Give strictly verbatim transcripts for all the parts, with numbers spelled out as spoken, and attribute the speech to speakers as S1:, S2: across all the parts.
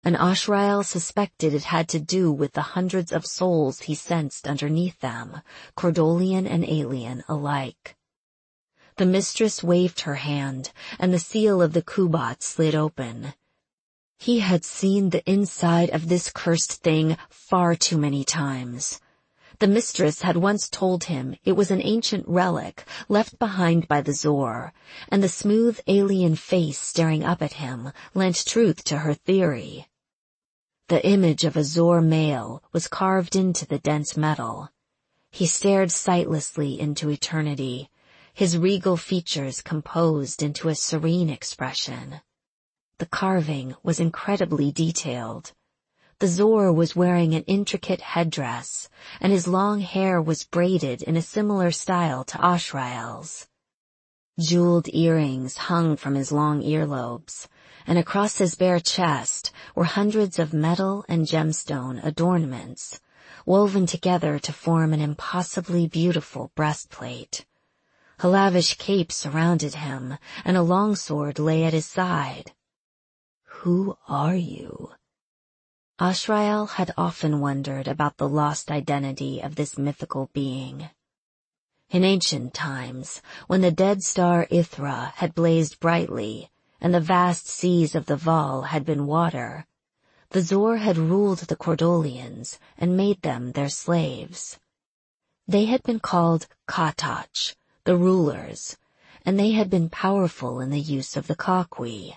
S1: and Ashrael suspected it had to do with the hundreds of souls he sensed underneath them, Cordolian and alien alike. The mistress waved her hand, and the seal of the Kubat slid open. He had seen the inside of this cursed thing far too many times. The mistress had once told him it was an ancient relic left behind by the Zor, and the smooth alien face staring up at him lent truth to her theory. The image of a Zor male was carved into the dense metal. He stared sightlessly into eternity, his regal features composed into a serene expression. The carving was incredibly detailed. The Zor was wearing an intricate headdress, and his long hair was braided in a similar style to Ashrael's. Jeweled earrings hung from his long earlobes, and across his bare chest were hundreds of metal and gemstone adornments, woven together to form an impossibly beautiful breastplate. A lavish cape surrounded him, and a longsword lay at his side. "Who are you?" Ashrael had often wondered about the lost identity of this mythical being. In ancient times, when the dead star Ithra had blazed brightly, and the vast seas of the Val had been water, the Zor had ruled the Cordolians and made them their slaves. They had been called Katach, the rulers, and they had been powerful in the use of the Kakwi.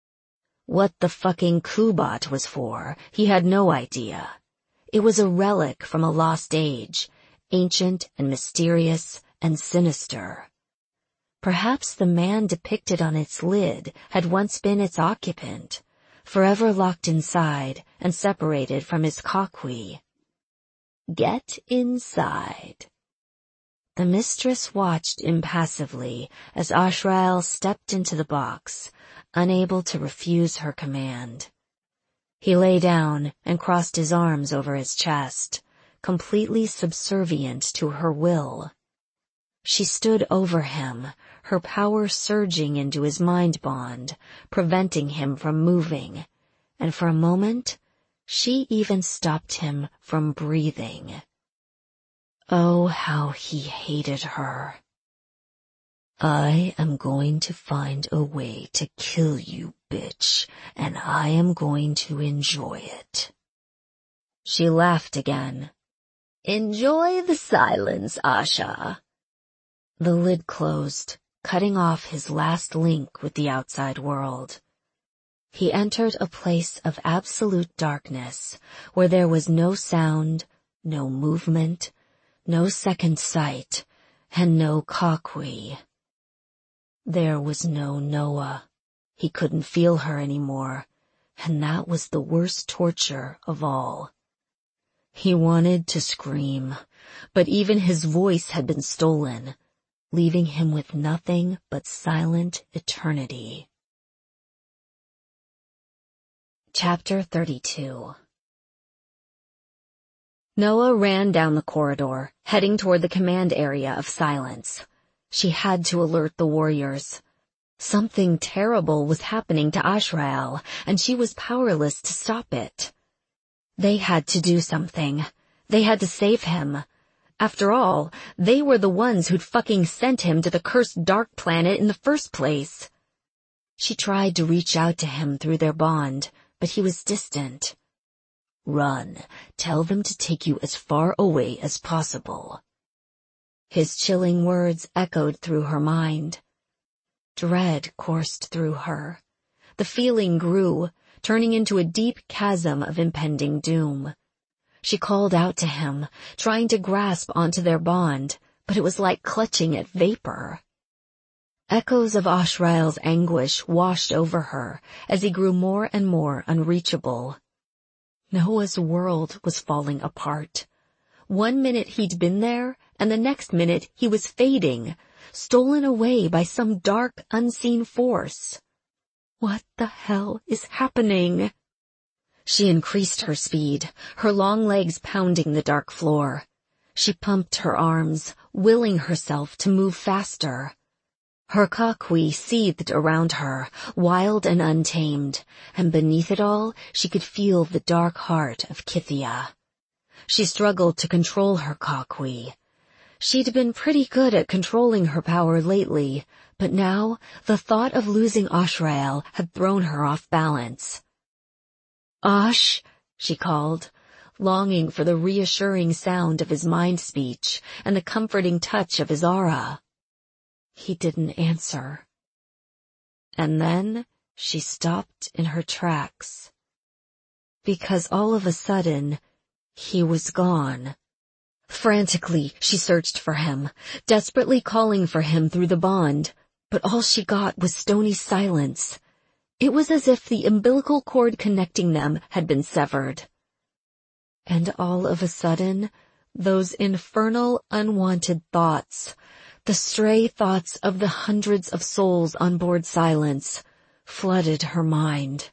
S1: What the fucking Kubat was for, he had no idea. It was a relic from a lost age, ancient and mysterious and sinister. Perhaps the man depicted on its lid had once been its occupant, forever locked inside and separated from his Kakwi. "Get inside." The mistress watched impassively as Ashrael stepped into the box, unable to refuse her command. He lay down and crossed his arms over his chest, completely subservient to her will. She stood over him, her power surging into his mind bond, preventing him from moving, and for a moment, she even stopped him from breathing. Oh, how he hated her. "I am going to find a way to kill you, bitch, and I am going to enjoy it." She laughed again. "Enjoy the silence, Asha." The lid closed, cutting off his last link with the outside world. He entered a place of absolute darkness, where there was no sound, no movement, no second sight, and no Kakwi. There was no Noah. He couldn't feel her anymore, and that was the worst torture of all. He wanted to scream, but even his voice had been stolen, leaving him with nothing but silent eternity. Chapter thirty-two. Noah ran down the corridor, heading toward the command area of silence. She had to alert the warriors. Something terrible was happening to Ashrael, and she was powerless to stop it. They had to do something. They had to save him. After all, they were the ones who'd fucking sent him to the cursed dark planet in the first place. She tried to reach out to him through their bond, but he was distant. "Run. Tell them to take you as far away as possible." His chilling words echoed through her mind. Dread coursed through her. The feeling grew, turning into a deep chasm of impending doom. She called out to him, trying to grasp onto their bond, but it was like clutching at vapor. Echoes of Ashrael's anguish washed over her as he grew more and more unreachable. Noah's world was falling apart. One minute he'd been there, and the next minute he was fading, stolen away by some dark, unseen force. What the hell is happening? She increased her speed, her long legs pounding the dark floor. She pumped her arms, willing herself to move faster. Her Kakwi seethed around her, wild and untamed, and beneath it all she could feel the dark heart of Kythia. She struggled to control her Kakwi. She'd been pretty good at controlling her power lately, but now the thought of losing Ashrael had thrown her off balance. "Ash," she called, longing for the reassuring sound of his mind speech and the comforting touch of his aura. He didn't answer. And then she stopped in her tracks. Because all of a sudden, he was gone. Frantically, she searched for him, desperately calling for him through the bond, but all she got was stony silence. It was as if the umbilical cord connecting them had been severed. And all of a sudden, those infernal, unwanted thoughts, the stray thoughts of the hundreds of souls on board Silence, flooded her mind.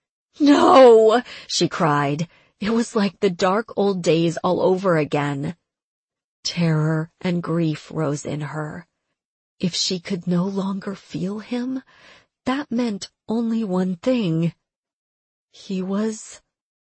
S1: "No!" she cried. It was like the dark old days all over again. Terror and grief rose in her. If she could no longer feel him, that meant only one thing. He was...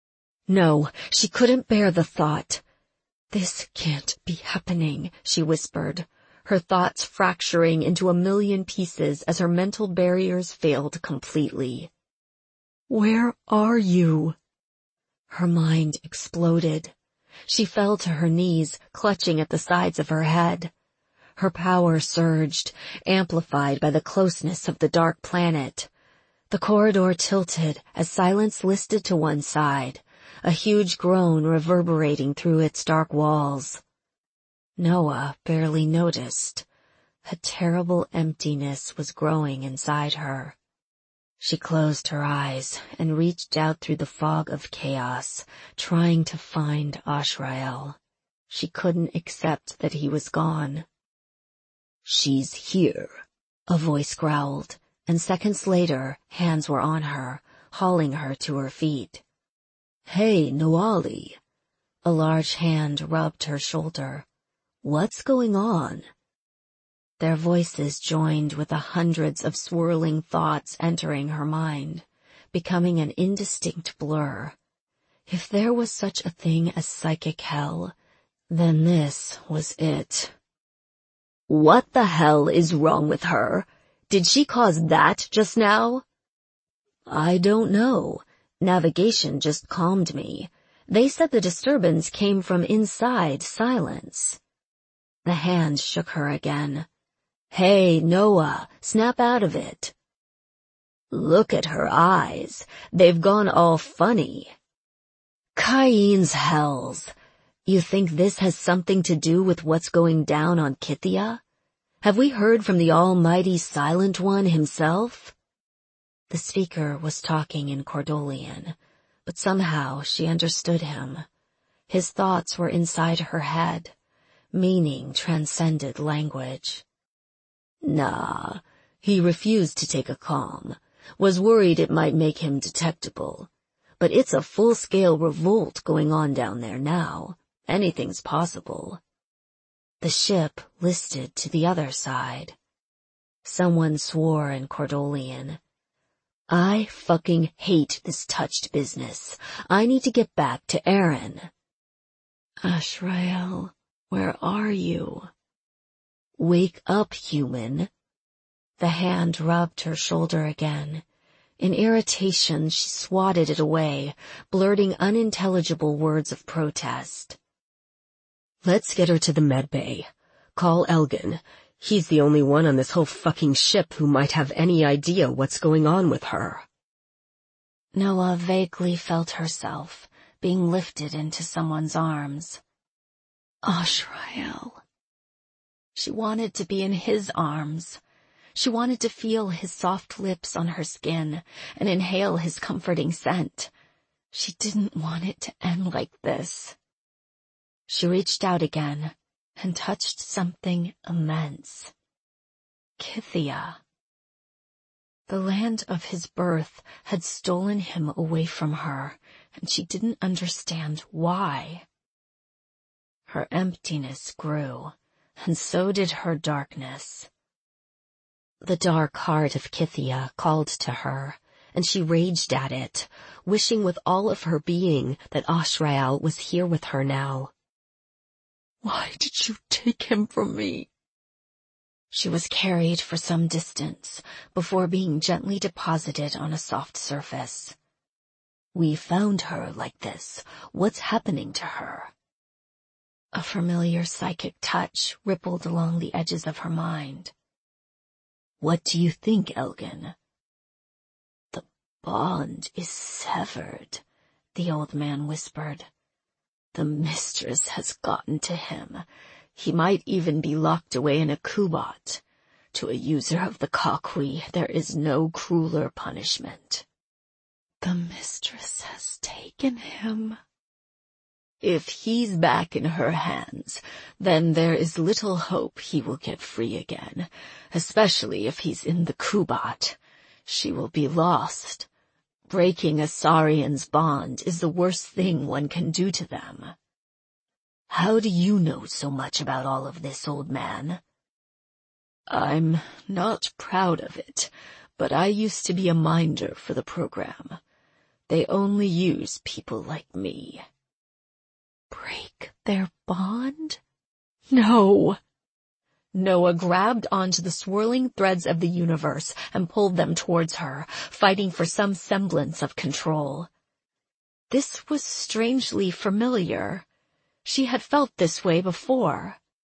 S1: No, she couldn't bear the thought. "This can't be happening," she whispered, her thoughts fracturing into a million pieces as her mental barriers failed completely. "Where are you?" Her mind exploded. She fell to her knees, clutching at the sides of her head. Her power surged, amplified by the closeness of the dark planet. The corridor tilted as Silence listed to one side, a huge groan reverberating through its dark walls. Noah barely noticed. A terrible emptiness was growing inside her. She closed her eyes and reached out through the fog of chaos, trying to find Ashrael. She couldn't accept that he was gone. "She's here," a voice growled, and seconds later, hands were on her, hauling her to her feet. "Hey, Noali." A large hand rubbed her shoulder. "What's going on?" Their voices joined with the hundreds of swirling thoughts entering her mind, becoming an indistinct blur. If there was such a thing as psychic hell, then this was it. "What the hell is wrong with her? Did she cause that just now?" "I don't know. Navigation just calmed me. They said the disturbance came from inside Silence." The hand shook her again. "Hey, Noah, snap out of it." "Look at her eyes. They've gone all funny." "Kaien's hells. You think this has something to do with what's going down on Kythia? Have we heard from the almighty Silent One himself?" The speaker was talking in Cordolian, but somehow she understood him. His thoughts were inside her head. Meaning transcended language. "Nah, he refused to take a comm. Was worried it might make him detectable. But it's a full-scale revolt going on down there now. Anything's possible." The ship listed to the other side. Someone swore in Cordolian. "I fucking hate this touched business. I need to get back to Aaron." "Ashrael, where are you?" "Wake up, human." The hand rubbed her shoulder again. In irritation, she swatted it away, blurting unintelligible words of protest. "Let's get her to the medbay. Call Elgin. He's the only one on this whole fucking ship who might have any idea what's going on with her." Noah vaguely felt herself being lifted into someone's arms. Ashrael. She wanted to be in his arms. She wanted to feel his soft lips on her skin and inhale his comforting scent. She didn't want it to end like this. She reached out again and touched something immense. Kythia. The land of his birth had stolen him away from her, and she didn't understand why. Her emptiness grew, and so did her darkness. The dark heart of Kythia called to her, and she raged at it, wishing with all of her being that Ashrael was here with her now. "Why did you take him from me?" She was carried for some distance before being gently deposited on a soft surface. "We found her like this. What's happening to her?" A familiar psychic touch rippled along the edges of her mind. "What do you think, Elgin?" "The bond is severed," the old man whispered. "The mistress has gotten to him. He might even be locked away in a kubot. To a user of the Kakwi, there is no crueler punishment." "The mistress has taken him." "If he's back in her hands, then there is little hope he will get free again, especially if he's in the kubot. She will be lost. Breaking a Saurian's bond is the worst thing one can do to them." "How do you know so much about all of this, old man?" "I'm not proud of it, but I used to be a minder for the program. They only use people like me." "Break their bond? No!" Noah grabbed onto the swirling threads of the universe and pulled them towards her, fighting for some semblance of control. This was strangely familiar. She had felt this way before.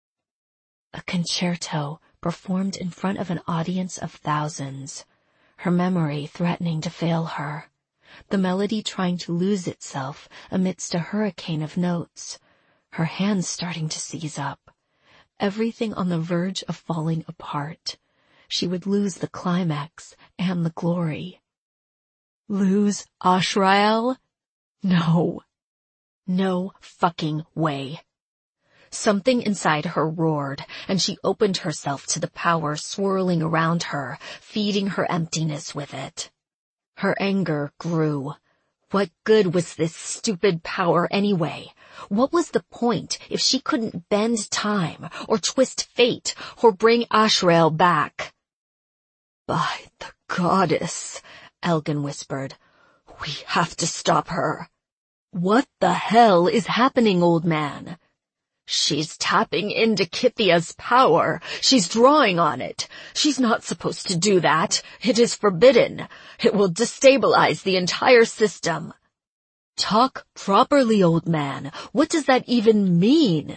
S1: A concerto performed in front of an audience of thousands, her memory threatening to fail her, the melody trying to lose itself amidst a hurricane of notes, her hands starting to seize up, everything on the verge of falling apart. She would lose the climax and the glory. Lose Ashrael? No. No fucking way. Something inside her roared, and she opened herself to the power swirling around her, feeding her emptiness with it. Her anger grew. What good was this stupid power anyway? What was the point if she couldn't bend time, or twist fate, or bring Ashrael back? "By the goddess," Elgin whispered, "we have to stop her." "What the hell is happening, old man?" "She's tapping into Kythia's power. She's drawing on it. She's not supposed to do that. It is forbidden. It will destabilize the entire system." "Talk properly, old man. What does that even mean?"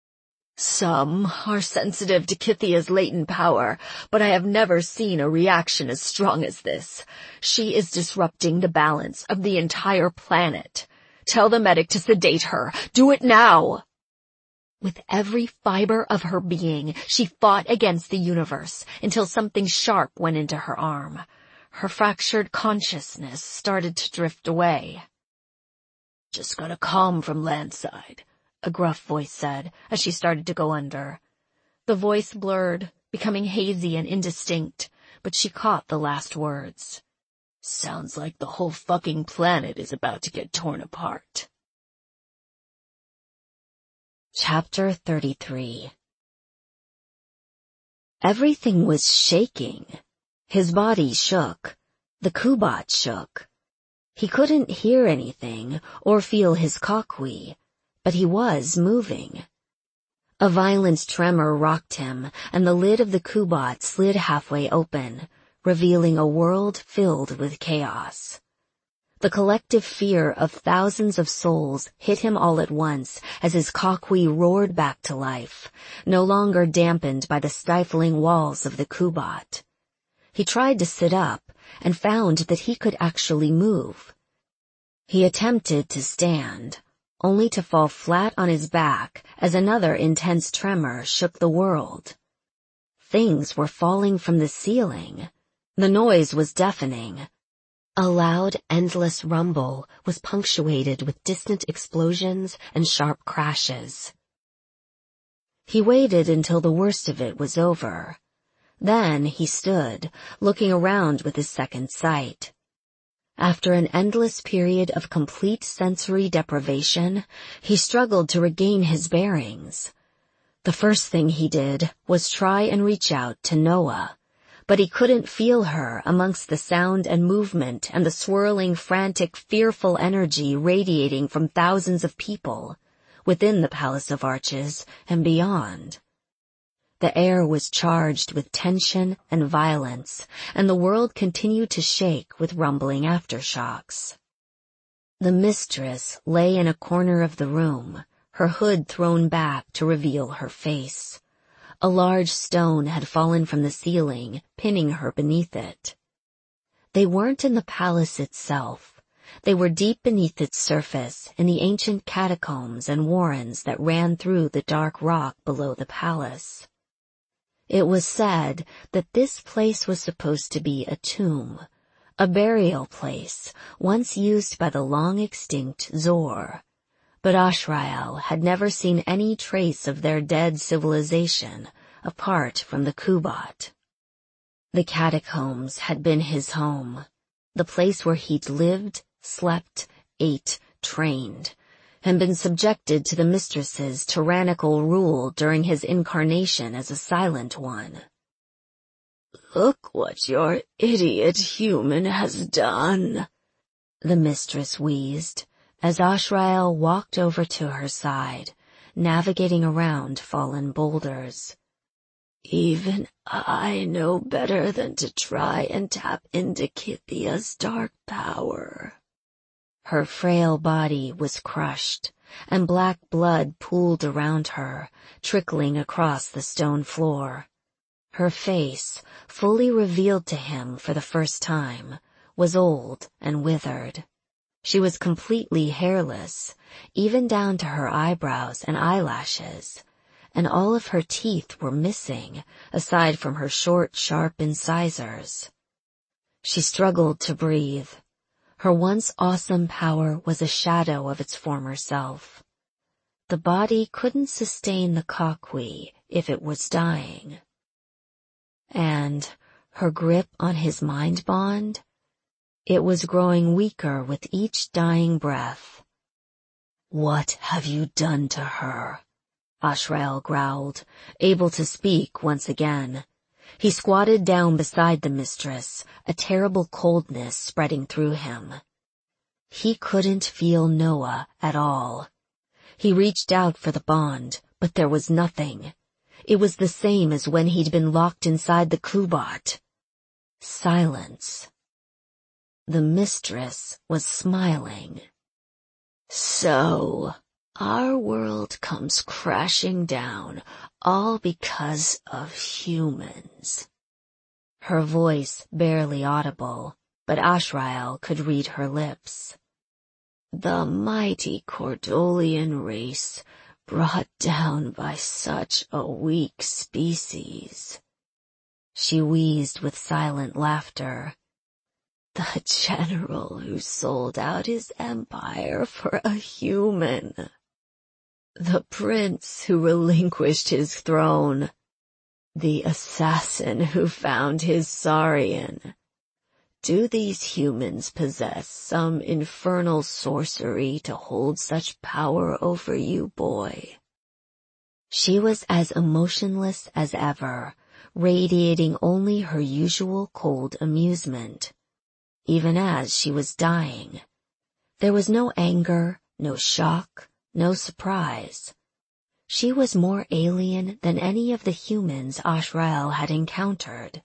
S1: "Some are sensitive to Kythia's latent power, but I have never seen a reaction as strong as this. She is disrupting the balance of the entire planet. Tell the medic to sedate her. Do it now." With every fiber of her being, she fought against the universe until something sharp went into her arm. Her fractured consciousness started to drift away. "Just got a comm from landside," a gruff voice said as she started to go under. The voice blurred, becoming hazy and indistinct, but she caught the last words. "Sounds like the whole fucking planet is about to get torn apart." Chapter thirty-three. Everything was shaking. His body shook. The kubot shook. He couldn't hear anything or feel his Kakwi, but he was moving. A violent tremor rocked him, and the lid of the kubot slid halfway open, revealing a world filled with chaos. The collective fear of thousands of souls hit him all at once as his Kakwi roared back to life, no longer dampened by the stifling walls of the kubot. He tried to sit up and found that he could actually move. He attempted to stand, only to fall flat on his back as another intense tremor shook the world. Things were falling from the ceiling. The noise was deafening. A loud, endless rumble was punctuated with distant explosions and sharp crashes. He waited until the worst of it was over. Then he stood, looking around with his second sight. After an endless period of complete sensory deprivation, he struggled to regain his bearings. The first thing he did was try and reach out to Noah, but he couldn't feel her amongst the sound and movement and the swirling, frantic, fearful energy radiating from thousands of people, within the Palace of Arches and beyond. The air was charged with tension and violence, and the world continued to shake with rumbling aftershocks. The mistress lay in a corner of the room, her hood thrown back to reveal her face. A large stone had fallen from the ceiling, pinning her beneath it. They weren't in the palace itself. They were deep beneath its surface in the ancient catacombs and warrens that ran through the dark rock below the palace. It was said that this place was supposed to be a tomb, a burial place once used by the long-extinct Zor. But Ashrael had never seen any trace of their dead civilization apart from the Kubat. The catacombs had been his home, the place where he'd lived, slept, ate, trained, and been subjected to the mistress's tyrannical rule during his incarnation as a Silent One.
S2: "Look what your idiot human has done,"
S1: the mistress wheezed, as Ashrael walked over to her side, navigating around fallen boulders.
S2: "Even I know better than to try and tap into Kithia's dark power."
S1: Her frail body was crushed, and black blood pooled around her, trickling across the stone floor. Her face, fully revealed to him for the first time, was old and withered. She was completely hairless, even down to her eyebrows and eyelashes, and all of her teeth were missing, aside from her short, sharp incisors. She struggled to breathe. Her once awesome power was a shadow of its former self. The body couldn't sustain the Kakwi if it was dying. And her grip on his mind bond? It was growing weaker with each dying breath.
S2: "What have you done to her?"
S1: Ashrael growled, able to speak once again. He squatted down beside the mistress, a terrible coldness spreading through him. He couldn't feel Noah at all. He reached out for the bond, but there was nothing. It was the same as when he'd been locked inside the Kubat. Silence. The mistress was smiling.
S2: "So, our world comes crashing down, all because of humans."
S1: Her voice barely audible, but Ashrael could read her lips.
S2: "The mighty Cordolian race, brought down by such a weak species."
S1: She wheezed with silent laughter.
S2: "The general who sold out his empire for a human. The prince who relinquished his throne. The assassin who found his Saurian. Do these humans possess some infernal sorcery to hold such power over you, boy?"
S1: She was as emotionless as ever, radiating only her usual cold amusement. Even as she was dying. There was no anger, no shock, no surprise. She was more alien than any of the humans Ashrael had encountered.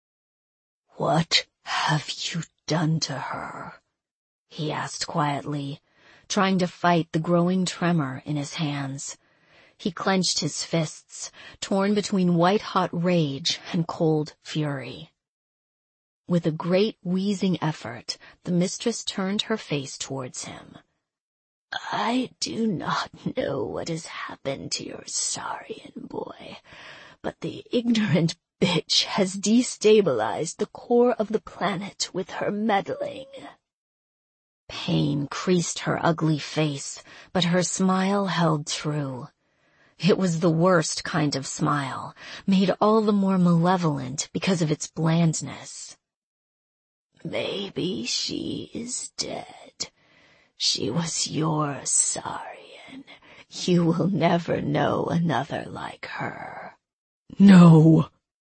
S2: "What have you done to her?"
S1: he asked quietly, trying to fight the growing tremor in his hands. He clenched his fists, torn between white-hot rage and cold fury. With a great wheezing effort, the mistress turned her face towards him.
S2: "I do not know what has happened to your Saurian boy, but the ignorant bitch has destabilized the core of the planet with her meddling."
S1: Pain creased her ugly face, but her smile held true. It was the worst kind of smile, made all the more malevolent because of its blandness.
S2: "Maybe she is dead. She was your Saurian. You will never know another like her."
S1: "No!"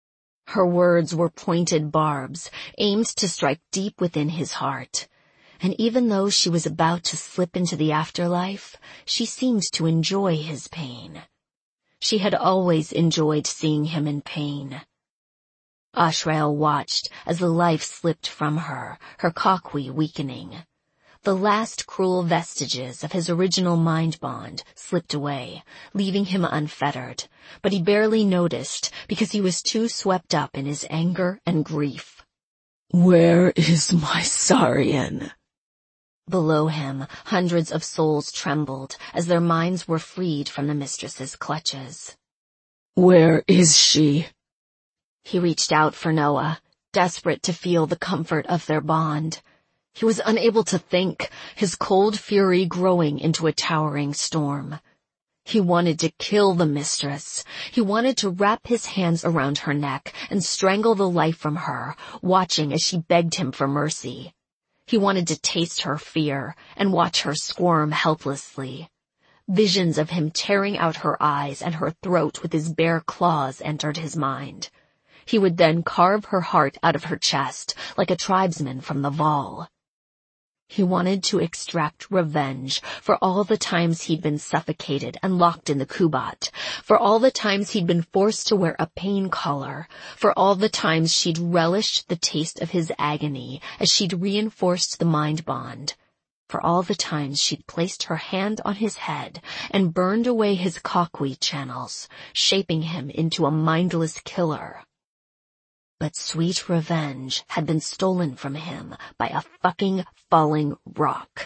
S1: Her words were pointed barbs, aimed to strike deep within his heart. And even though she was about to slip into the afterlife, she seemed to enjoy his pain. She had always enjoyed seeing him in pain. Ashrael watched as the life slipped from her, her Kakwi weakening. The last cruel vestiges of his original mind bond slipped away, leaving him unfettered, but he barely noticed because he was too swept up in his anger and grief.
S2: "Where is my Saurian?"
S1: Below him, hundreds of souls trembled as their minds were freed from the mistress's clutches.
S2: "Where is she?"
S1: He reached out for Noah, desperate to feel the comfort of their bond. He was unable to think, his cold fury growing into a towering storm. He wanted to kill the mistress. He wanted to wrap his hands around her neck and strangle the life from her, watching as she begged him for mercy. He wanted to taste her fear and watch her squirm helplessly. Visions of him tearing out her eyes and her throat with his bare claws entered his mind. He would then carve her heart out of her chest like a tribesman from the Val. He wanted to extract revenge for all the times he'd been suffocated and locked in the Kubat, for all the times he'd been forced to wear a pain collar, for all the times she'd relished the taste of his agony as she'd reinforced the mind bond, for all the times she'd placed her hand on his head and burned away his Kakwi channels, shaping him into a mindless killer. But sweet revenge had been stolen from him by a fucking falling rock.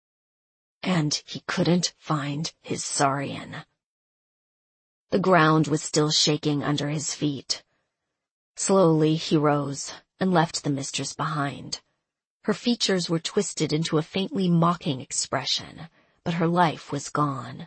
S1: And he couldn't find his Saurian. The ground was still shaking under his feet. Slowly he rose and left the mistress behind. Her features were twisted into a faintly mocking expression, but her life was gone.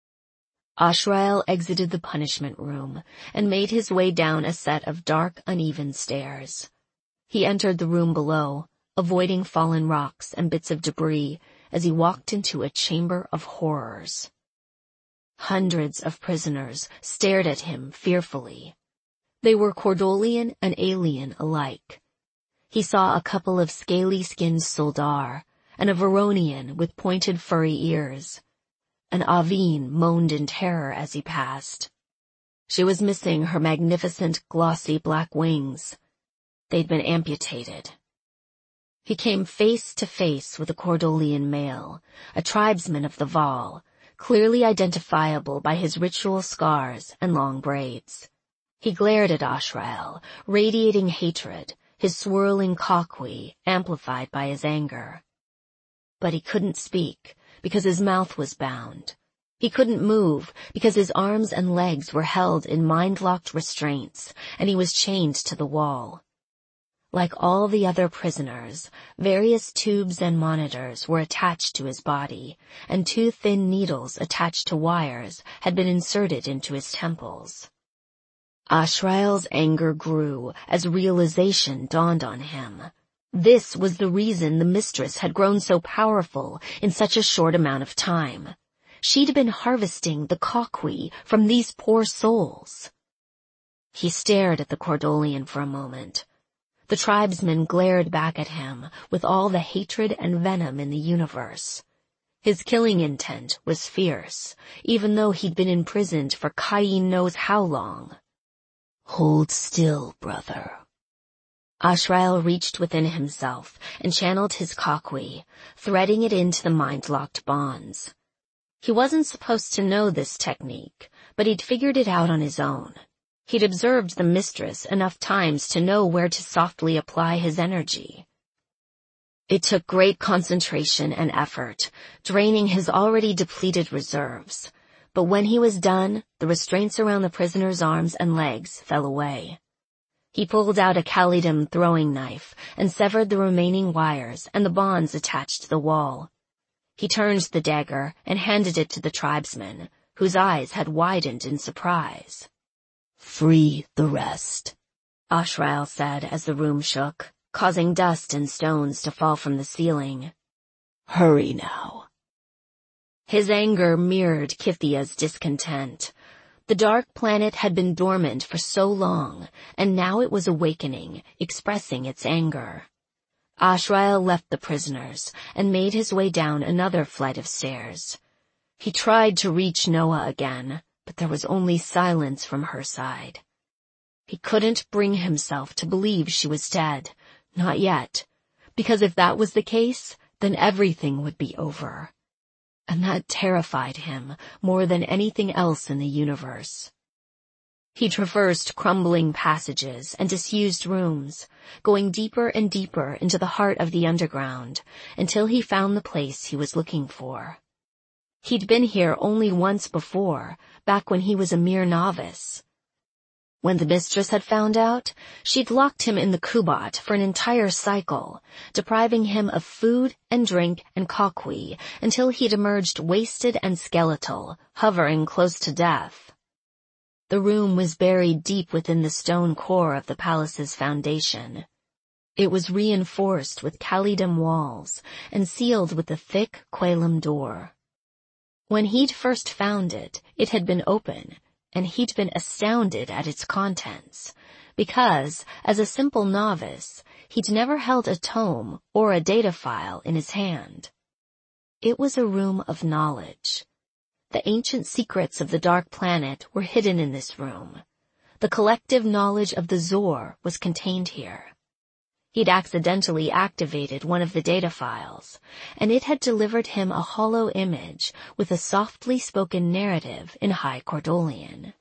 S1: Ashrael exited the punishment room and made his way down a set of dark, uneven stairs. He entered the room below, avoiding fallen rocks and bits of debris as he walked into a chamber of horrors. Hundreds of prisoners stared at him fearfully. They were Cordolian and alien alike. He saw a couple of scaly-skinned Soldar and a Veronian with pointed furry ears. An Avine moaned in terror as he passed. She was missing her magnificent, glossy black wings. They'd been amputated. He came face to face with a Cordolian male, a tribesman of the Val, clearly identifiable by his ritual scars and long braids. He glared at Ashrael, radiating hatred, his swirling Kakwi amplified by his anger. But he couldn't speak, because his mouth was bound. He couldn't move because his arms and legs were held in mind-locked restraints, and he was chained to the wall. Like all the other prisoners, various tubes and monitors were attached to his body, and two thin needles attached to wires had been inserted into his temples. Ashrael's anger grew as realization dawned on him. This was the reason the mistress had grown so powerful in such a short amount of time. She'd been harvesting the Kakwi from these poor souls. He stared at the Cordolian for a moment. The tribesman glared back at him with all the hatred and venom in the universe. His killing intent was fierce, even though he'd been imprisoned for Cain knows how long. "Hold still, brother." Ashrael reached within himself and channeled his Kakwi, threading it into the mind-locked bonds. He wasn't supposed to know this technique, but he'd figured it out on his own. He'd observed the mistress enough times to know where to softly apply his energy. It took great concentration and effort, draining his already depleted reserves, but when he was done, the restraints around the prisoner's arms and legs fell away. He pulled out a Calidum throwing knife and severed the remaining wires and the bonds attached to the wall. He turned the dagger and handed it to the tribesman, whose eyes had widened in surprise.
S2: "Free the rest,"
S1: Ashrael said as the room shook, causing dust and stones to fall from the ceiling.
S2: "Hurry now."
S1: His anger mirrored Kithia's discontent. The dark planet had been dormant for so long, and now it was awakening, expressing its anger. Ashrael left the prisoners and made his way down another flight of stairs. He tried to reach Noah again, but there was only silence from her side. He couldn't bring himself to believe she was dead, not yet, because if that was the case, then everything would be over. And that terrified him more than anything else in the universe. He traversed crumbling passages and disused rooms, going deeper and deeper into the heart of the underground, until he found the place he was looking for. He'd been here only once before, back when he was a mere novice. When the mistress had found out, she'd locked him in the Kubat for an entire cycle, depriving him of food and drink and kokwi until he'd emerged wasted and skeletal, hovering close to death. The room was buried deep within the stone core of the palace's foundation. It was reinforced with Khalidam walls and sealed with a thick Qualam door. When he'd first found it, it had been open, and he'd been astounded at its contents, because, as a simple novice, he'd never held a tome or a data file in his hand. It was a room of knowledge. The ancient secrets of the Dark Planet were hidden in this room. The collective knowledge of the Zor was contained here. He'd accidentally activated one of the data files, and it had delivered him a hollow image with a softly spoken narrative in High Cordolian.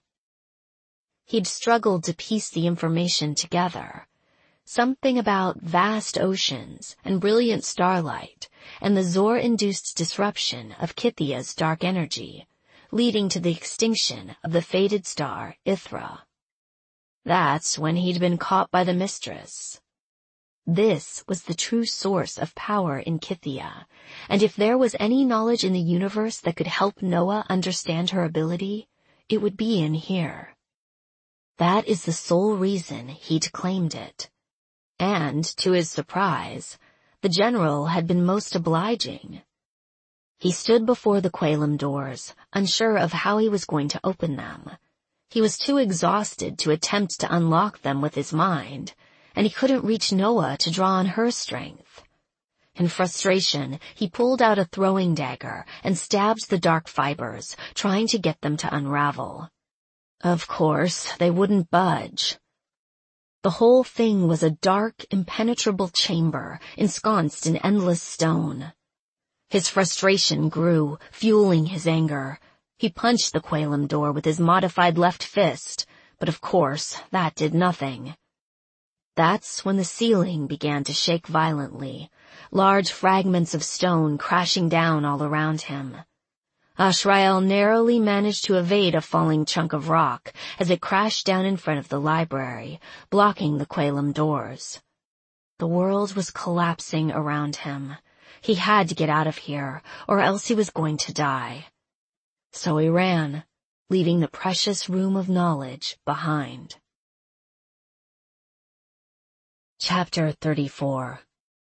S1: He'd struggled to piece the information together. Something about vast oceans and brilliant starlight and the Zor-induced disruption of Kithia's dark energy, leading to the extinction of the fated star Ithra. That's when he'd been caught by the mistress. This was the true source of power in Kithia, and if there was any knowledge in the universe that could help Noah understand her ability, it would be in here. That is the sole reason he'd claimed it. And, to his surprise, the general had been most obliging. He stood before the Qualam doors, unsure of how he was going to open them. He was too exhausted to attempt to unlock them with his mind, and he couldn't reach Noah to draw on her strength. In frustration, he pulled out a throwing dagger and stabbed the dark fibers, trying to get them to unravel. Of course, they wouldn't budge. The whole thing was a dark, impenetrable chamber, ensconced in endless stone. His frustration grew, fueling his anger. He punched the Qualam door with his modified left fist, but of course, that did nothing. That's when the ceiling began to shake violently, large fragments of stone crashing down all around him. Ashrael narrowly managed to evade a falling chunk of rock as it crashed down in front of the library, blocking the Qualam doors. The world was collapsing around him. He had to get out of here, or else he was going to die. So he ran, leaving the precious room of knowledge behind. Chapter thirty-four.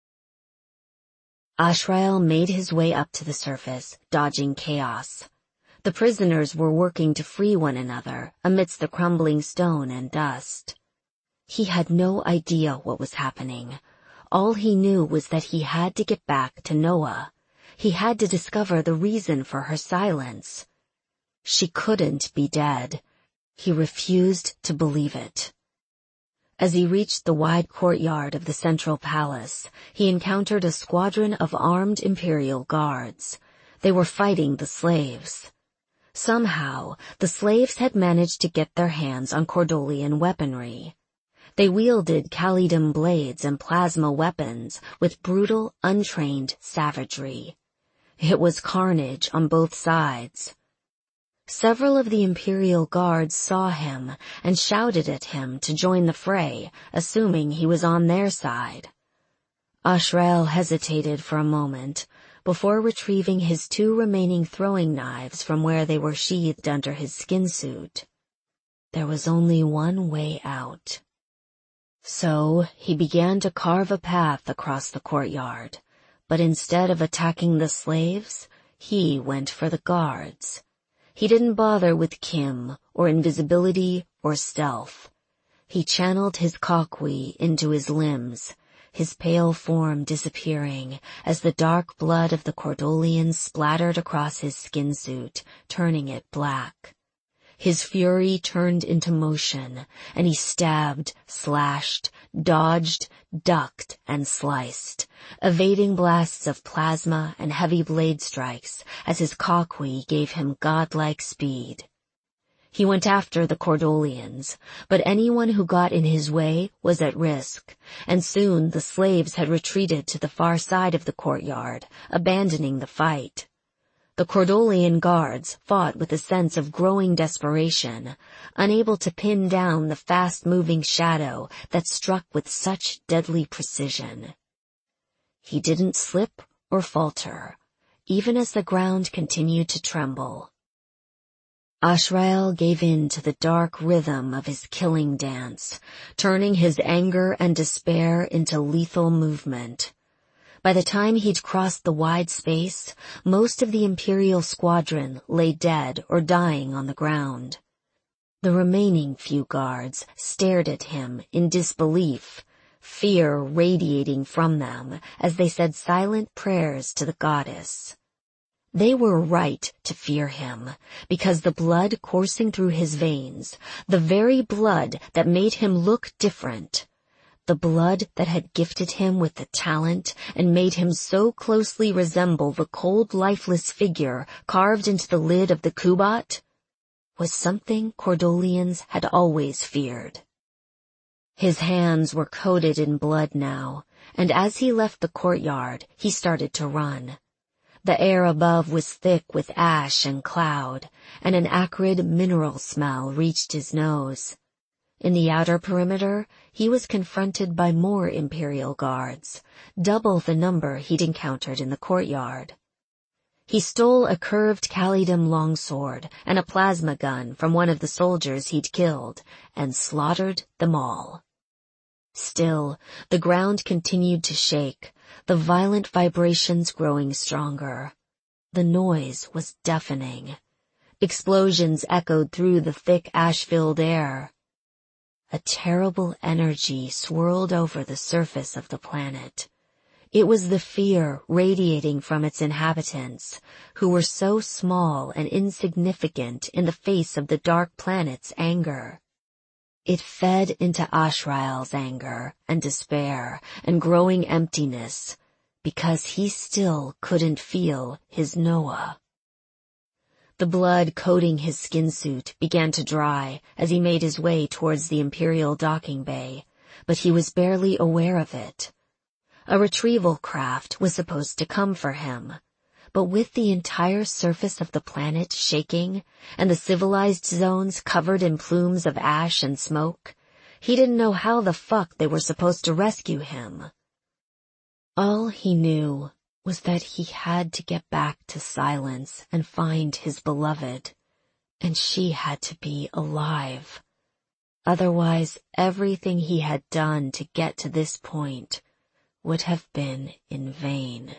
S1: Ashrael made his way up to the surface, dodging chaos. The prisoners were working to free one another amidst the crumbling stone and dust. He had no idea what was happening. All he knew was that he had to get back to Noah. He had to discover the reason for her silence. She couldn't be dead. He refused to believe it. As he reached the wide courtyard of the central palace, he encountered a squadron of armed imperial guards. They were fighting the slaves. Somehow, the slaves had managed to get their hands on Cordolian weaponry. They wielded Khalidam blades and plasma weapons with brutal, untrained savagery. It was carnage on both sides. Several of the Imperial guards saw him and shouted at him to join the fray, assuming he was on their side. Ashrael hesitated for a moment before retrieving his two remaining throwing knives from where they were sheathed under his skin suit. There was only one way out. So he began to carve a path across the courtyard, but instead of attacking the slaves, he went for the guards. He didn't bother with Kim, or invisibility, or stealth. He channeled his Kokwi into his limbs, his pale form disappearing as the dark blood of the Cordolians splattered across his skin suit, turning it black. His fury turned into motion, and he stabbed, slashed, dodged, ducked, and sliced, evading blasts of plasma and heavy blade strikes as his Kokwi gave him godlike speed. He went after the Cordolians, but anyone who got in his way was at risk, and soon the slaves had retreated to the far side of the courtyard, abandoning the fight. The Cordolian guards fought with a sense of growing desperation, unable to pin down the fast-moving shadow that struck with such deadly precision. He didn't slip or falter, even as the ground continued to tremble. Ashrael gave in to the dark rhythm of his killing dance, turning his anger and despair into lethal movement. By the time he'd crossed the wide space, most of the Imperial squadron lay dead or dying on the ground. The remaining few guards stared at him in disbelief, fear radiating from them as they said silent prayers to the goddess. They were right to fear him, because the blood coursing through his veins, the very blood that made him look different, the blood that had gifted him with the talent and made him so closely resemble the cold, lifeless figure carved into the lid of the Kubat, was something Cordolians had always feared. His hands were coated in blood now, and as he left the courtyard, he started to run. The air above was thick with ash and cloud, and an acrid mineral smell reached his nose. In the outer perimeter, he was confronted by more Imperial guards, double the number he'd encountered in the courtyard. He stole a curved Calidum longsword and a plasma gun from one of the soldiers he'd killed, and slaughtered them all. Still, the ground continued to shake, the violent vibrations growing stronger. The noise was deafening. Explosions echoed through the thick ash-filled air. A terrible energy swirled over the surface of the planet. It was the fear radiating from its inhabitants, who were so small and insignificant in the face of the dark planet's anger. It fed into Ashrael's anger and despair and growing emptiness, because he still couldn't feel his Noah. The blood coating his skin suit began to dry as he made his way towards the Imperial docking bay, but he was barely aware of it. A retrieval craft was supposed to come for him, but with the entire surface of the planet shaking and the civilized zones covered in plumes of ash and smoke, he didn't know how the fuck they were supposed to rescue him. All he knew was that he had to get back to Silence and find his beloved, and she had to be alive. Otherwise, everything he had done to get to this point would have been in vain.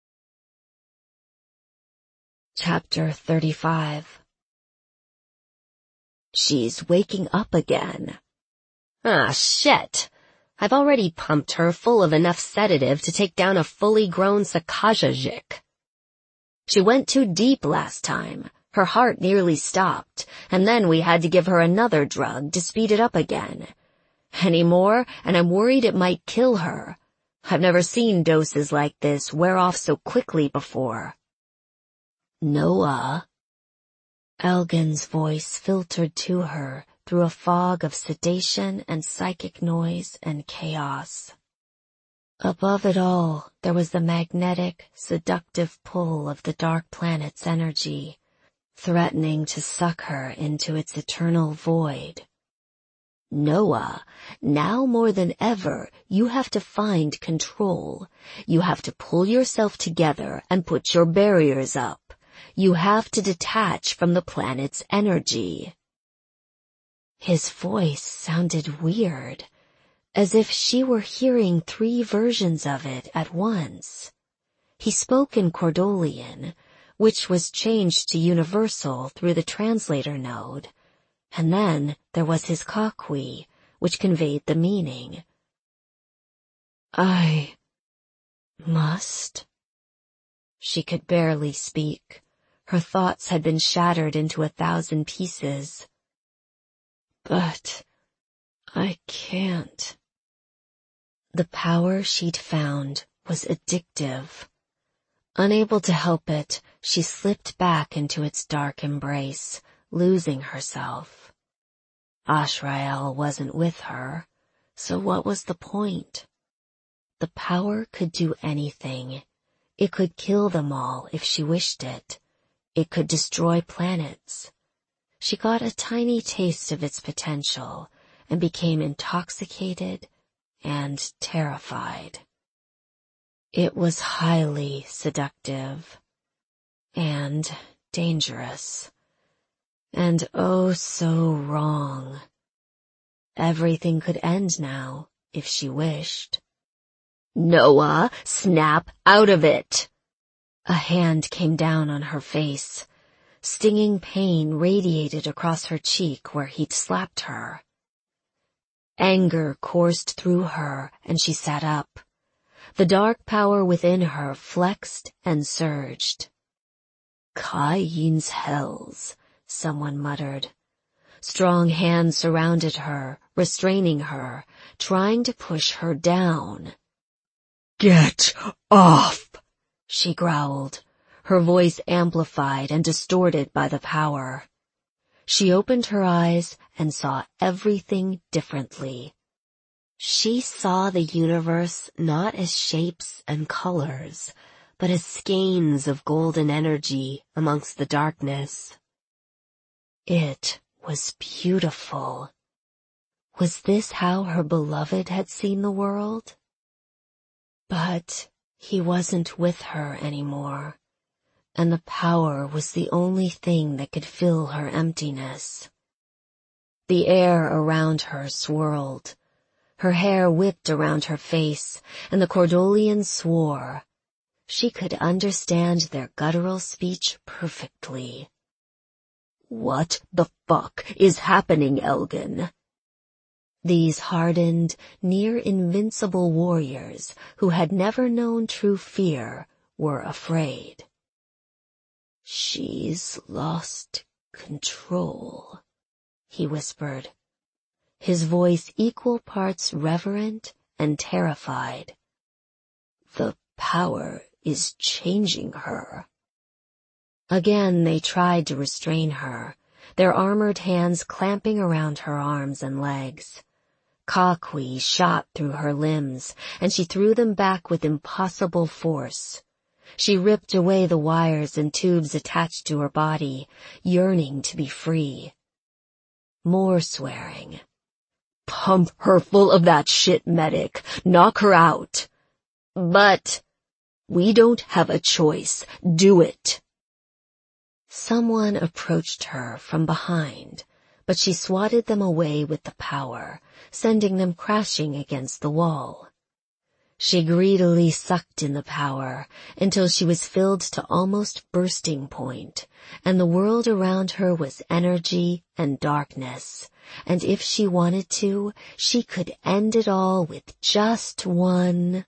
S1: Chapter thirty-five. She's waking up again.
S2: Ah, shit. I've already pumped her full of enough sedative to take down a fully grown Sakajajik. She went too deep last time. Her heart nearly stopped, and then we had to give her another drug to speed it up again. Any more, and I'm worried it might kill her. I've never seen doses like this wear off so quickly before.
S1: Noah. Elgin's voice filtered to her through a fog of sedation and psychic noise and chaos. Above it all, there was the magnetic, seductive pull of the dark planet's energy, threatening to suck her into its eternal void. Noah, now more than ever, you have to find control. You have to pull yourself together and put your barriers up. You have to detach from the planet's energy. His voice sounded weird, as if she were hearing three versions of it at once. He spoke in Cordolian, which was changed to universal through the translator node. And then there was his Kakwi, which conveyed the meaning. I must. She could barely speak. Her thoughts had been shattered into a thousand pieces. But I can't. The power she'd found was addictive. Unable to help it, she slipped back into its dark embrace, losing herself. Ashrael wasn't with her, so what was the point? The power could do anything. It could kill them all if she wished it. It could destroy planets. She got a tiny taste of its potential and became intoxicated and terrified. It was highly seductive and dangerous, and oh so wrong. Everything could end now if she wished. Noah, snap out of it! A hand came down on her face. Stinging pain radiated across her cheek where he'd slapped her. Anger coursed through her, and she sat up. The dark power within her flexed and surged. Cain's hells, someone muttered. Strong hands surrounded her, restraining her, trying to push her down. Get off! She growled, her voice amplified and distorted by the power. She opened her eyes and saw everything differently. She saw the universe not as shapes and colors, but as skeins of golden energy amongst the darkness. It was beautiful. Was this how her beloved had seen the world? But he wasn't with her anymore, and the power was the only thing that could fill her emptiness. The air around her swirled. Her hair whipped around her face, and the Cordolians swore. She could understand their guttural speech perfectly. What the fuck is happening, Elgin? These hardened, near-invincible warriors who had never known true fear were afraid. She's lost control, he whispered, his voice equal parts reverent and terrified. The power is changing her. Again they tried to restrain her, their armored hands clamping around her arms and legs. Kakwi shot through her limbs, and she threw them back with impossible force. She ripped away the wires and tubes attached to her body, yearning to be free. More swearing. Pump her full of that shit, medic. Knock her out. But we don't have a choice. Do it. Someone approached her from behind, but she swatted them away with the power, sending them crashing against the wall. She greedily sucked in the power until she was filled to almost bursting point, and the world around her was energy and darkness, and if she wanted to, she could end it all with just one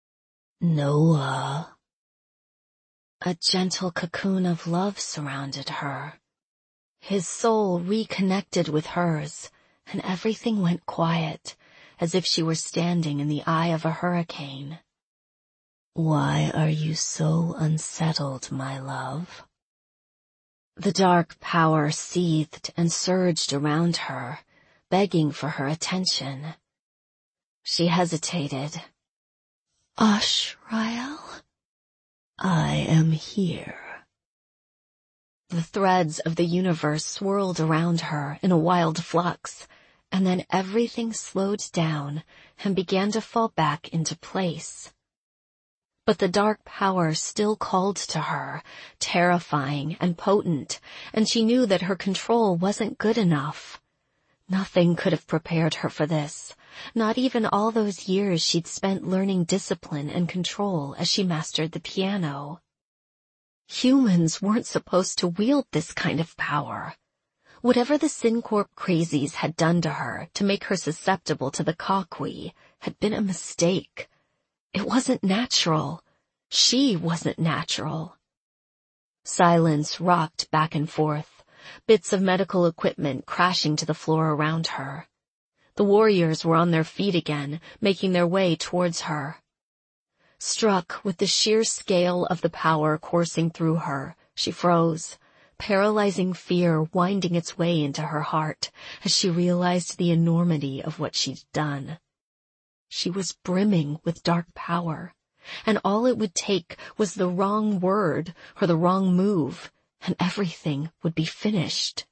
S1: Noah. A gentle cocoon of love surrounded her. His soul reconnected with hers, and everything went quiet, as if she were standing in the eye of a hurricane. Why are you so unsettled, my love? The dark power seethed and surged around her, begging for her attention. She hesitated. Ashrael? I am here. The threads of the universe swirled around her in a wild flux, and then everything slowed down and began to fall back into place. But the dark power still called to her, terrifying and potent, and she knew that her control wasn't good enough. Nothing could have prepared her for this, not even all those years she'd spent learning discipline and control as she mastered the piano. Humans weren't supposed to wield this kind of power. Whatever the Syncorp crazies had done to her to make her susceptible to the Kakwi had been a mistake. It wasn't natural. She wasn't natural. Silence rocked back and forth, bits of medical equipment crashing to the floor around her. The warriors were on their feet again, making their way towards her. Struck with the sheer scale of the power coursing through her, she froze, paralyzing fear winding its way into her heart as she realized the enormity of what she'd done. She was brimming with dark power, and all it would take was the wrong word or the wrong move, and everything would be finished.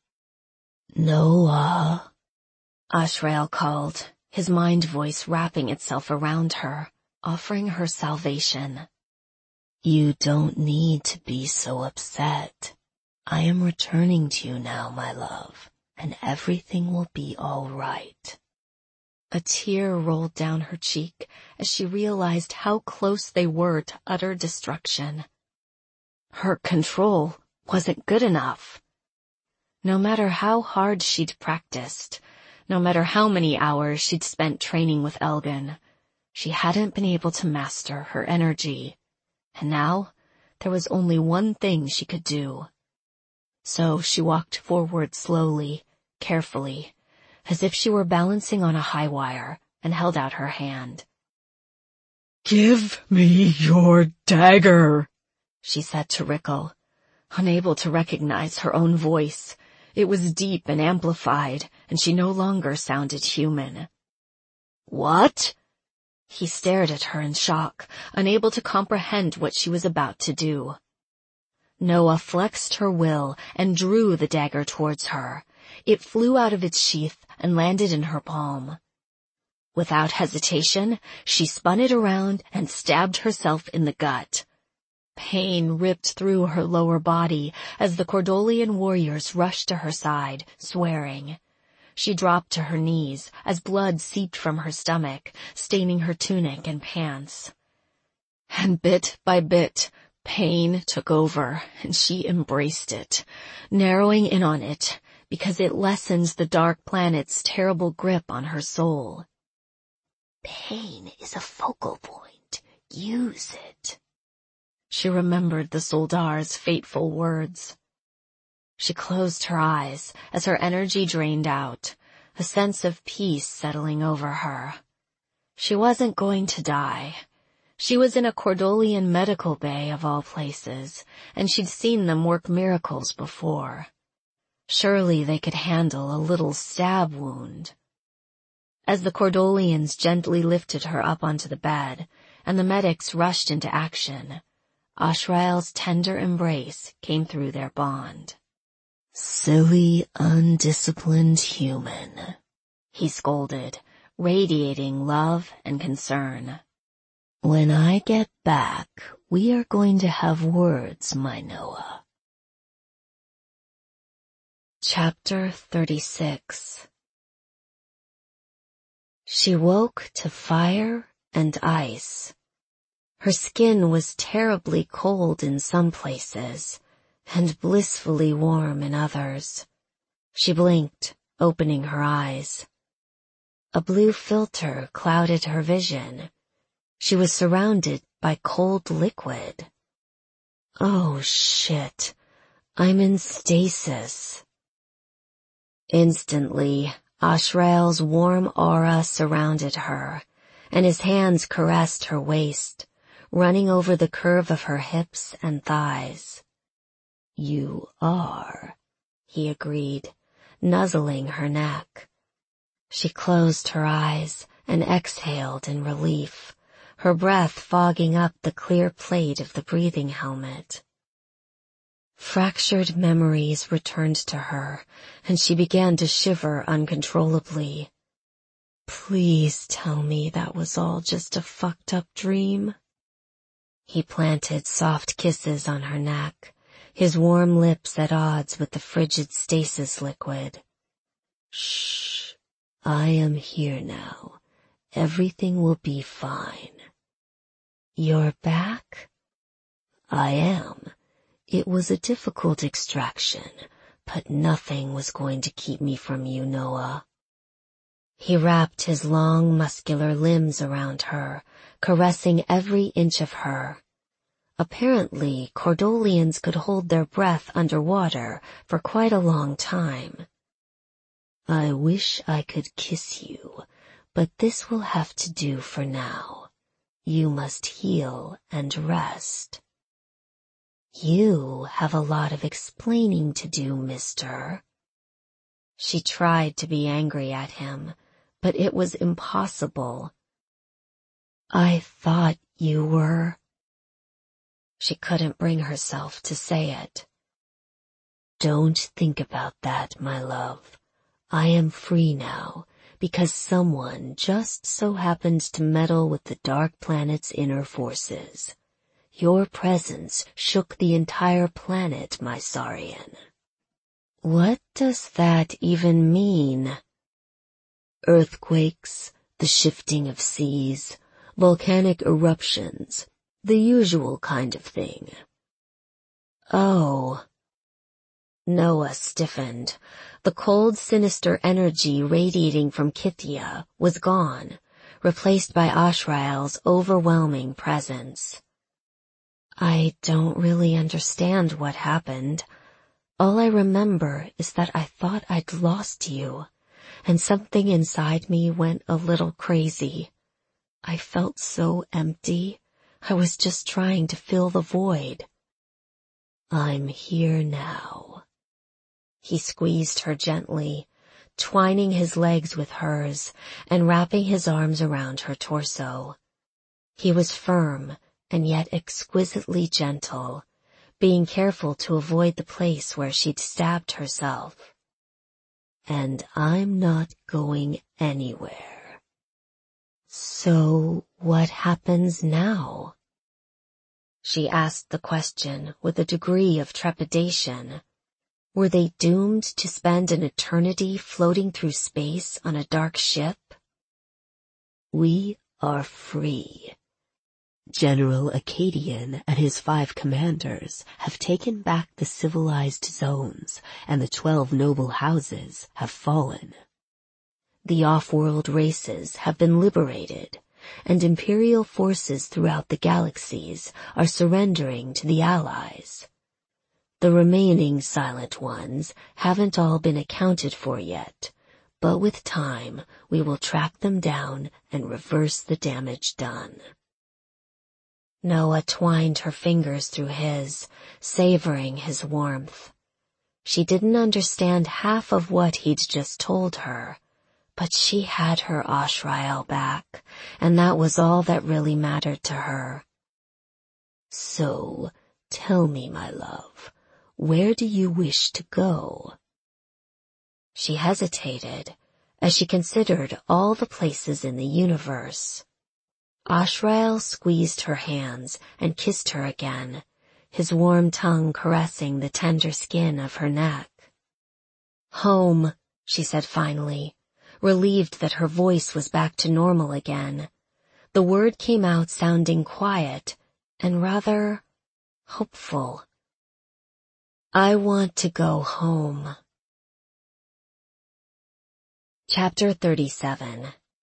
S2: Noah,
S1: Ashrael called, his mind voice wrapping itself around her, offering her salvation.
S2: You don't need to be so upset. I am returning to you now, my love, and everything will be all right.
S1: A tear rolled down her cheek as she realized how close they were to utter destruction. Her control wasn't good enough. No matter how hard she'd practiced, no matter how many hours she'd spent training with Elgin, she hadn't been able to master her energy. And now, there was only one thing she could do. So she walked forward slowly, carefully, as if she were balancing on a high wire, and held out her hand.
S2: Give me your dagger,
S1: she said to Rickle, unable to recognize her own voice. It was deep and amplified, and she no longer sounded human.
S2: What?
S1: He stared at her in shock, unable to comprehend what she was about to do. Noah flexed her will and drew the dagger towards her. It flew out of its sheath and landed in her palm. Without hesitation, she spun it around and stabbed herself in the gut. Pain ripped through her lower body as the Cordolian warriors rushed to her side, swearing. She dropped to her knees as blood seeped from her stomach, staining her tunic and pants. And bit by bit, pain took over, and she embraced it, narrowing in on it, because it lessens the dark planet's terrible grip on her soul.
S2: Pain is a focal point. Use it.
S1: She remembered the Soldar's fateful words. She closed her eyes as her energy drained out, a sense of peace settling over her. She wasn't going to die. She was in a Cordolian medical bay of all places, and she'd seen them work miracles before. Surely they could handle a little stab wound. As the Cordolians gently lifted her up onto the bed, and the medics rushed into action, Ashrael's tender embrace came through their bond.
S2: Silly, undisciplined human,
S1: he scolded, radiating love and concern.
S2: When I get back, we are going to have words, my Noah.
S1: Chapter thirty-six. She woke to fire and ice. Her skin was terribly cold in some places, and blissfully warm in others. She blinked, opening her eyes. A blue filter clouded her vision. She was surrounded by cold liquid. Oh shit, I'm in stasis. Instantly, Ashrael's warm aura surrounded her, and his hands caressed her waist, running over the curve of her hips and thighs.
S2: You are,
S1: he agreed, nuzzling her neck. She closed her eyes and exhaled in relief, her breath fogging up the clear plate of the breathing helmet. Fractured memories returned to her, and she began to shiver uncontrollably. Please tell me that was all just a fucked up dream. He planted soft kisses on her neck, his warm lips at odds with the frigid stasis liquid.
S2: Shh, I am here now. Everything will be fine.
S1: You're back?
S2: I am. It was a difficult extraction, but nothing was going to keep me from you, Noah. He wrapped his long, muscular limbs around her, caressing every inch of her. Apparently, Cordolians could hold their breath underwater for quite a long time. I wish I could kiss you, but this will have to do for now. You must heal and rest. You have a lot of explaining to do, mister. She tried to be angry at him, but it was impossible. I thought you were. She couldn't bring herself to say it. Don't think about that, my love. I am free now, because someone just so happens to meddle with the Dark Planet's inner forces. Your presence shook the entire planet, my Saurian. What does that even mean? Earthquakes, the shifting of seas, volcanic eruptions, the usual kind of thing. Oh. Noah stiffened. The cold, sinister energy radiating from Kythia was gone, replaced by Ashrael's overwhelming presence. I don't really understand what happened. All I remember is that I thought I'd lost you, and something inside me went a little crazy. I felt so empty. I was just trying to fill the void. I'm here now. He squeezed her gently, twining his legs with hers and wrapping his arms around her torso. He was firm and yet exquisitely gentle, being careful to avoid the place where she'd stabbed herself. And I'm not going anywhere. So what happens now? She asked the question with a degree of trepidation. Were they doomed to spend an eternity floating through space on a dark ship? We are free. General Acadian and his five commanders have taken back the civilized zones, and the twelve noble houses have fallen. The off-world races have been liberated, and imperial forces throughout the galaxies are surrendering to the Allies. The remaining Silent Ones haven't all been accounted for yet, but with time we will track them down and reverse the damage done. Noah twined her fingers through his, savoring his warmth. She didn't understand half of what he'd just told her, but she had her Ashrael back, and that was all that really mattered to her. So, tell me, my love, where do you wish to go? She hesitated, as she considered all the places in the universe. Ashrael squeezed her hands and kissed her again, his warm tongue caressing the tender skin of her neck. Home, she said finally, relieved that her voice was back to normal again. The word came out sounding quiet and rather hopeful. I want to go home. Chapter thirty-seven.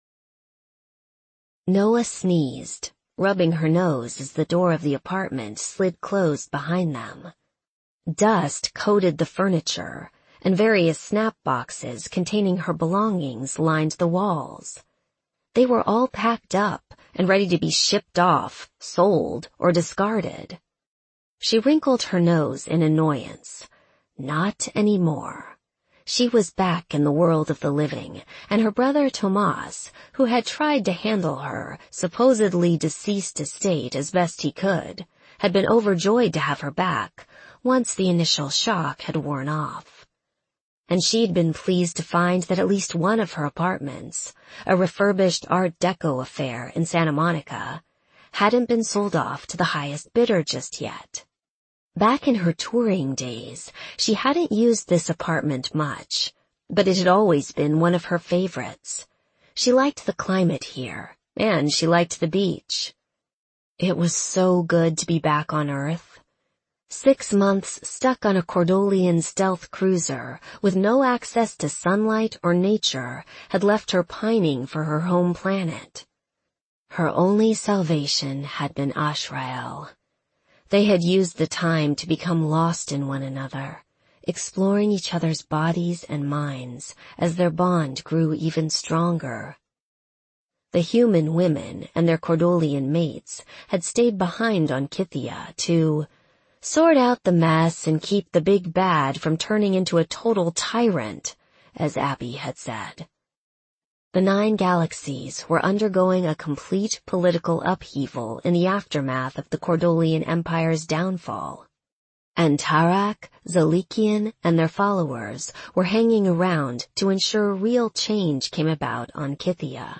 S2: Noah sneezed, rubbing her nose as the door of the apartment slid closed behind them. Dust coated the furniture, and various snap boxes containing her belongings lined the walls. They were all packed up and ready to be shipped off, sold, or discarded. She wrinkled her nose in annoyance. Not anymore. She was back in the world of the living, and her brother Tomas, who had tried to handle her supposedly deceased estate as best he could, had been overjoyed to have her back once the initial shock had worn off. And she'd been pleased to find that at least one of her apartments, a refurbished Art Deco affair in Santa Monica, hadn't been sold off to the highest bidder just yet. Back in her touring days, she hadn't used this apartment much, but it had always been one of her favorites. She liked the climate here, and she liked the beach. It was so good to be back on Earth.
S1: Six months stuck on a Cordolian stealth cruiser with no access to sunlight or nature had left her pining for her home planet. Her only salvation had been Ashrael. They had used the time to become lost in one another, exploring each other's bodies and minds as their bond grew even stronger. The human women and their Cordolian mates had stayed behind on Kythia to sort out the mess and keep the big bad from turning into a total tyrant, as Abby had said. The Nine Galaxies were undergoing a complete political upheaval in the aftermath of the Cordolian Empire's downfall. And Tarak, Zalikian, and their followers were hanging around to ensure real change came about on Kythia.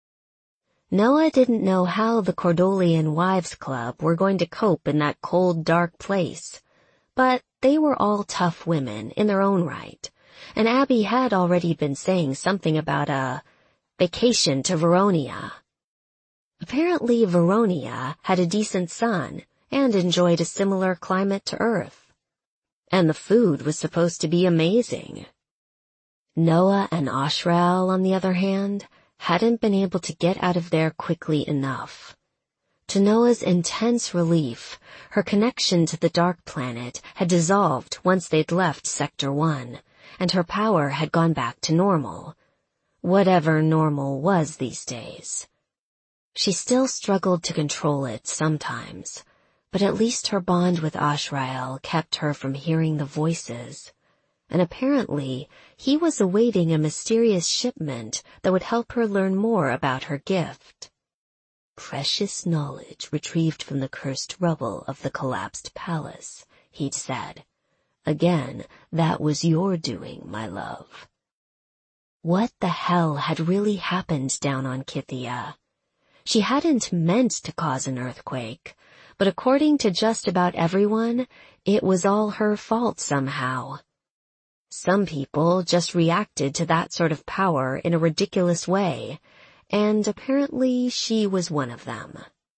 S1: Noah didn't know how the Cordolian Wives Club were going to cope in that cold, dark place, but they were all tough women in their own right, and Abby had already been saying something about a vacation to Veronia. Apparently Veronia had a decent sun and enjoyed a similar climate to Earth, and the food was supposed to be amazing. Noah and Ashrael, on the other hand, hadn't been able to get out of there quickly enough. To Noah's intense relief, her connection to the Dark Planet had dissolved once they'd left Sector One, and her power had gone back to normal. Whatever normal was these days. She still struggled to control it sometimes, but at least her bond with Ashrael kept her from hearing the voices. And apparently he was awaiting a mysterious shipment that would help her learn more about her gift. Precious knowledge retrieved from the cursed rubble of the collapsed palace, he'd said. Again, that was your doing, my love. What the hell had really happened down on Kythia? She hadn't meant to cause an earthquake, but according to just about everyone, it was all her fault somehow. Some people just reacted to that sort of power in a ridiculous way, and apparently she was one of them.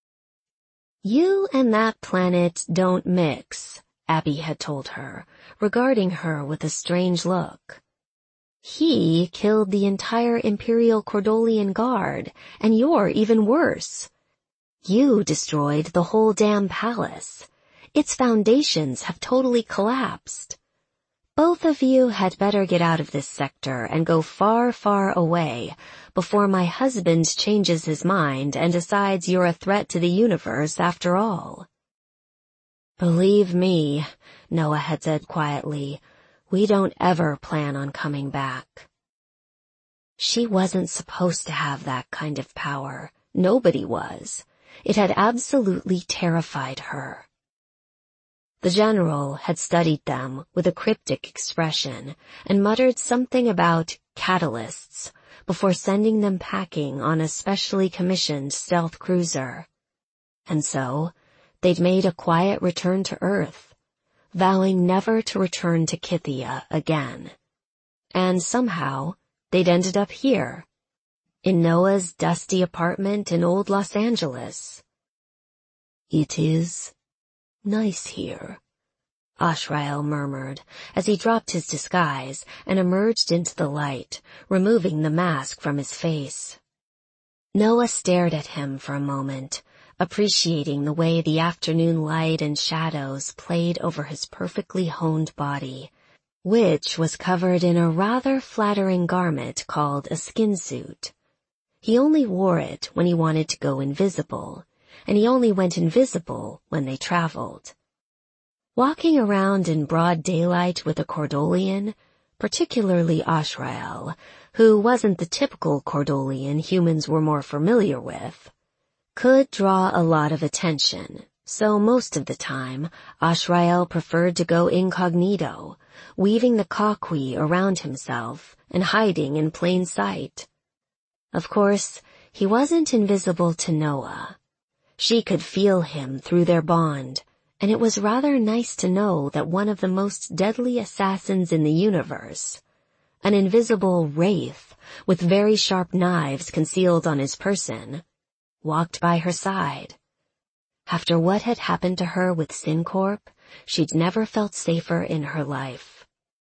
S1: You and that planet don't mix, Abby had told her, regarding her with a strange look. He killed the entire Imperial Cordolian Guard, and you're even worse. You destroyed the whole damn palace. Its foundations have totally collapsed. Both of you had better get out of this sector and go far, far away before my husband changes his mind and decides you're a threat to the universe after all. Believe me, Noah had said quietly, we don't ever plan on coming back. She wasn't supposed to have that kind of power. Nobody was. It had absolutely terrified her. The general had studied them with a cryptic expression and muttered something about catalysts before sending them packing on a specially commissioned stealth cruiser. And so, they'd made a quiet return to Earth, vowing never to return to Kythia again. And somehow, they'd ended up here, in Noah's dusty apartment in old Los Angeles. It is nice here, Ashrael murmured as he dropped his disguise and emerged into the light, removing the mask from his face. Noah stared at him for a moment, appreciating the way the afternoon light and shadows played over his perfectly honed body, which was covered in a rather flattering garment called a skin suit. He only wore it when he wanted to go invisible, and he only went invisible when they traveled. Walking around in broad daylight with a Cordolian, particularly Ashrael, who wasn't the typical Cordolian humans were more familiar with, could draw a lot of attention, so most of the time, Ashrael preferred to go incognito, weaving the Kakwi around himself and hiding in plain sight. Of course, he wasn't invisible to Noah. She could feel him through their bond, and it was rather nice to know that one of the most deadly assassins in the universe, an invisible wraith with very sharp knives concealed on his person, walked by her side. After what had happened to her with SynCorp, She'd never felt safer in her life.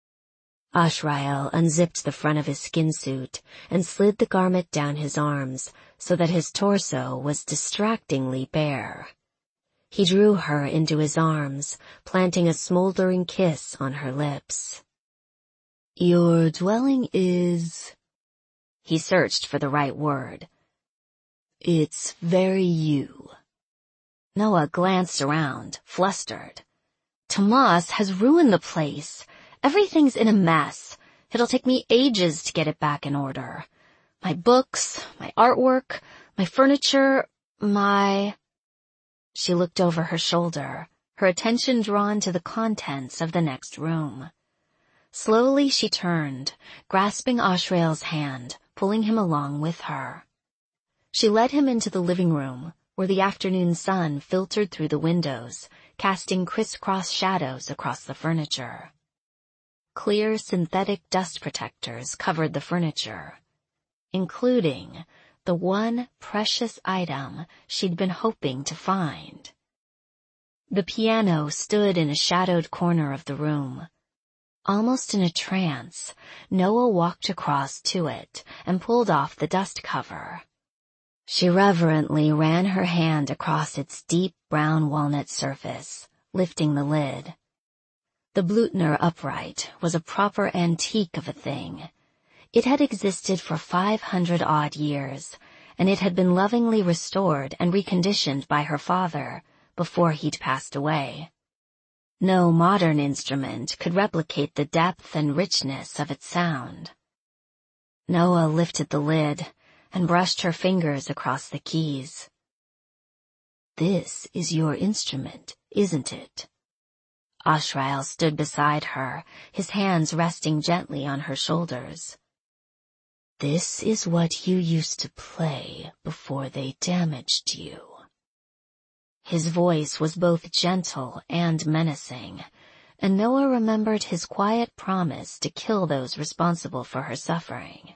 S1: Ashrael unzipped the front of his skin suit and slid the garment down his arms so that his torso was distractingly bare. He drew her into his arms, planting a smoldering kiss on her lips. "Your dwelling is—" He searched for the right word. "It's very you." Noah glanced around, flustered. "Tomas has ruined the place. Everything's in a mess. It'll take me ages to get it back in order. My books, my artwork, my furniture, my—" She looked over her shoulder, her attention drawn to the contents of the next room. Slowly she turned, grasping Ashrael's hand, pulling him along with her. She led him into the living room, where the afternoon sun filtered through the windows, casting crisscross shadows across the furniture. Clear synthetic dust protectors covered the furniture, including the one precious item she'd been hoping to find. The piano stood in a shadowed corner of the room. Almost in a trance, Noah walked across to it and pulled off the dust cover. She reverently ran her hand across its deep brown walnut surface, lifting the lid. The Blüthner upright was a proper antique of a thing. It had existed for five hundred odd years, and it had been lovingly restored and reconditioned by her father before he'd passed away. No modern instrument could replicate the depth and richness of its sound. Noah lifted the lid and brushed her fingers across the keys. "This is your instrument, isn't it?" Ashrael stood beside her, his hands resting gently on her shoulders. "This is what you used to play before they damaged you." His voice was both gentle and menacing, and Noah remembered his quiet promise to kill those responsible for her suffering.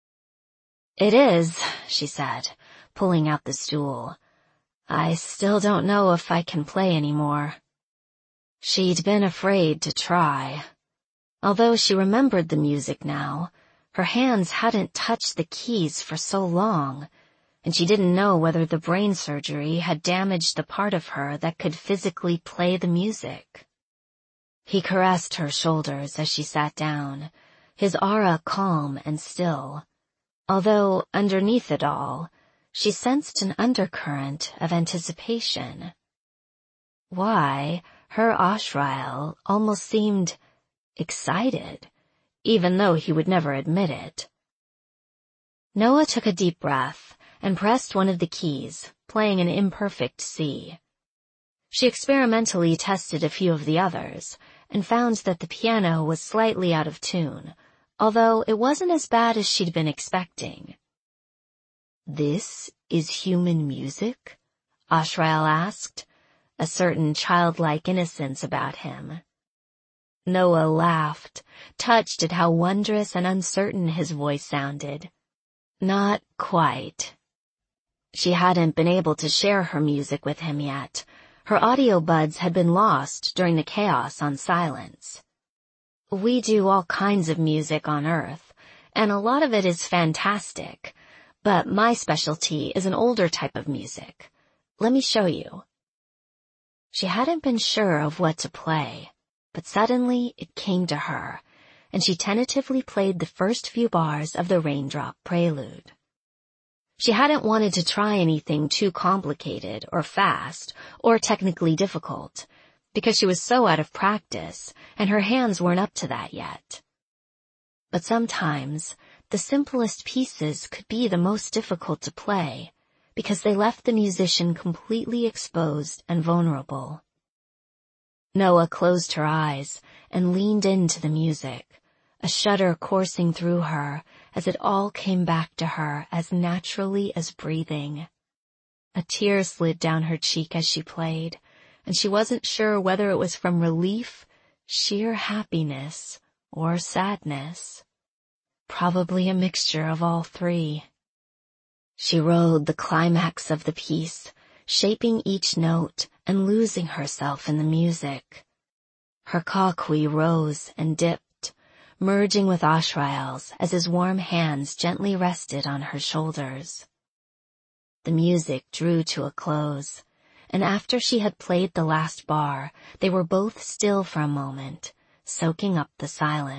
S1: "It is," she said, pulling out the stool. "I still don't know if I can play anymore." She'd been afraid to try. Although she remembered the music now, her hands hadn't touched the keys for so long, and she didn't know whether the brain surgery had damaged the part of her that could physically play the music. He caressed her shoulders as she sat down, his aura calm and still, although underneath it all, she sensed an undercurrent of anticipation. Why, her Ashrael almost seemed excited, even though he would never admit it. Noah took a deep breath and pressed one of the keys, playing an imperfect C. She experimentally tested a few of the others, and found that the piano was slightly out of tune, although it wasn't as bad as she'd been expecting. "This is human music?" Ashrael asked, a certain childlike innocence about him. Noah laughed, touched at how wondrous and uncertain his voice sounded. Not quite. She hadn't been able to share her music with him yet. Her audio buds had been lost during the chaos on Silence. "We do all kinds of music on Earth, and a lot of it is fantastic, but my specialty is an older type of music. Let me show you." She hadn't been sure of what to play, but suddenly it came to her, and she tentatively played the first few bars of the Raindrop Prelude. She hadn't wanted to try anything too complicated or fast or technically difficult, because she was so out of practice, and her hands weren't up to that yet. But sometimes, the simplest pieces could be the most difficult to play, because they left the musician completely exposed and vulnerable. Noah closed her eyes and leaned into the music, a shudder coursing through her as it all came back to her as naturally as breathing. A tear slid down her cheek as she played, and she wasn't sure whether it was from relief, sheer happiness, or sadness. Probably a mixture of all three. She rode the climax of the piece, shaping each note and losing herself in the music, Her Kakui rose and dipped, merging with Ashrael's as his warm hands gently rested on her shoulders. The music drew to a close, and after she had played the last bar, they were both still for a moment, soaking up the silence.